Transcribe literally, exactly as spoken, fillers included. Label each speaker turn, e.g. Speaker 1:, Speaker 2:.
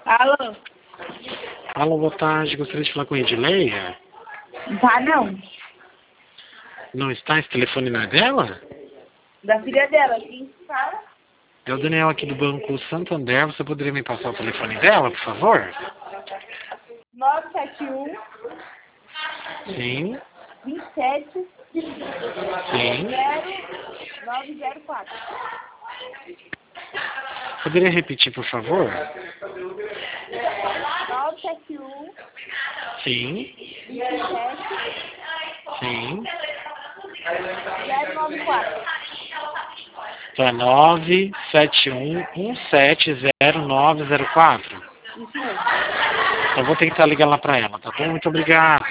Speaker 1: Alô?
Speaker 2: Alô, boa tarde. Gostaria de falar com a Edileia.
Speaker 1: Tá não.
Speaker 2: Não está? Esse telefone não é dela?
Speaker 1: Da filha dela, quem fala?
Speaker 2: É o Daniel aqui do Banco Santander. Você poderia me passar o telefone dela, por favor?
Speaker 1: nove sete um,
Speaker 2: Sim.
Speaker 1: vinte e sete,
Speaker 2: Sim.
Speaker 1: zero nove zero quatro.
Speaker 2: Poderia repetir, por favor?
Speaker 1: nove sete um,
Speaker 2: Sim.
Speaker 1: vinte e sete,
Speaker 2: Sim.
Speaker 1: zero nove quatro.
Speaker 2: Então é nove sete um um sete zero nove zero quatro.
Speaker 1: Isso mesmo.
Speaker 2: Eu vou tentar ligar lá para ela, tá bom? Muito obrigado.